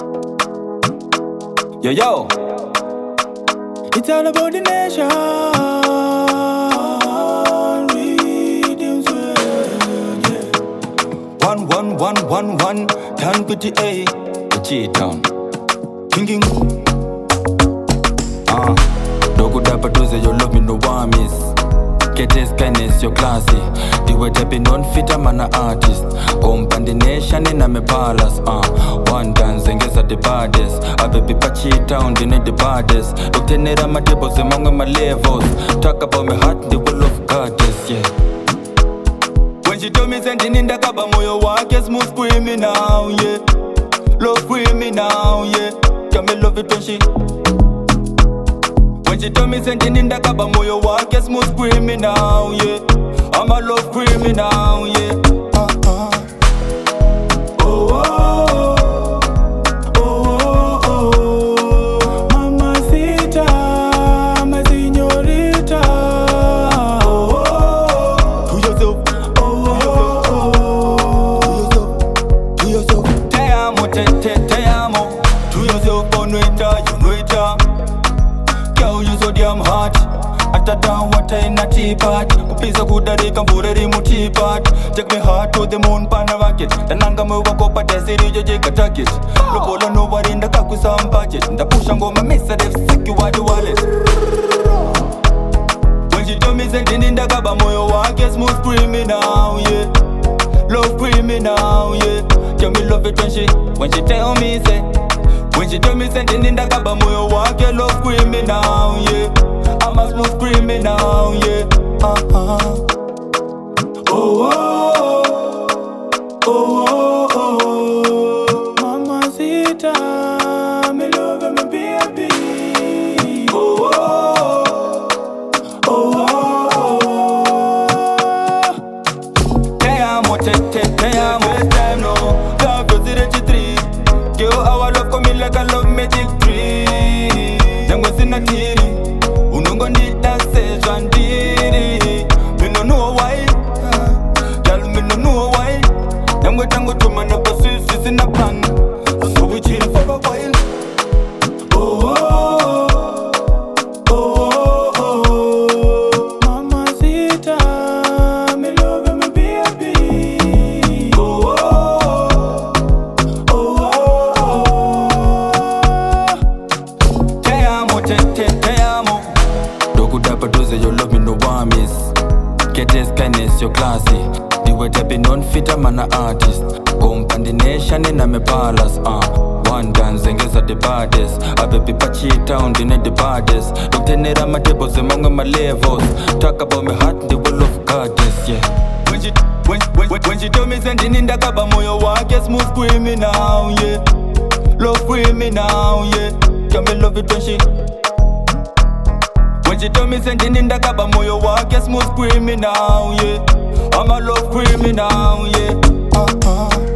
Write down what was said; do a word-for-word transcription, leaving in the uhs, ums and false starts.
Yo, yo. It's all about the nation. Rhythms world, yeah. One, one, one, one, one. Turn with the A. The G down. King, king. Ah. Dogo dapa doze, you love me, no one miss. Get this kindness, you're classy. The way they be non-fit, I'm an artist. Company the nation in a palace. Uh. One dance and guess at the baddest. I baby patchy town, they need the baddest. Look, they need my tables among my levels. Talk about my heart, the will of goddess, yeah. When she told me sending in the kaba, moyo wake smooth criminal, yeah. Love criminal, yeah. Can me love it when she. When she told me sending in the kaba, moyo wake smooth criminal, yeah. I'm a love criminal, yeah. Uh-uh. Oh, oh, oh, oh, oh. Mamacita, my señorita. Oh, oh, to yourself. Oh, oh, To yourself. To yourself. Te amo, te, te, te amo. To yourself, oh, no it, you know it. Girl, you so damn hot. After down water in a teapot. Kupisa kudarika mvureri mu teapot. Take me heart to the moon pan a rocket. Tananga me wako pa desiri joje katak it. Lobola nobody nda kakusa budget. Nda pusha ngoma mesa def sick you the wallet. When she told me sending in the kaba moyo wake smooth criminal, yeah. Love criminal, yeah. Can me love it when she, when she tell me say. When she told me sending in the kaba moyo wake love criminal, yeah. I'm a smooth criminal, yeah. Uh-huh. oh, oh, oh, oh, oh. Mamacita, me love and me baby. Oh, oh, oh, oh, oh. Te amo, te, te, te amo. First time no, love you zero to three. Girl, our love coming like a love magic tree. Them was in a teary. Unongo nita sejan diri. Me no know why. Girl, me no know why. Them go tango to man up a Swiss in a plan. So we chill for a while. oh, oh, oh, oh, oh. Mamacita, me love and me baby. Oh, oh, oh, oh, oh. te amo, te, te, te amo. Dogo dapa doze, you love me, no one miss. Get this kindness, you're classy. The way they be non-fit, I'm an artist. Company the nation in a palace. Uh. One dance and guess at the baddest. I baby patchy town, they need the baddest. Look, they need my tables among my levels. Talk about my heart, the will of goddess, yeah. When she, when, when, when, when she told me sending in the kaba moyo wake smooth criminal, yeah. Love criminal, yeah. Can me love it when she. When she told me sending in the kaba moyo wake smooth criminal, yeah. I'm a love criminal, yeah. Uh-uh.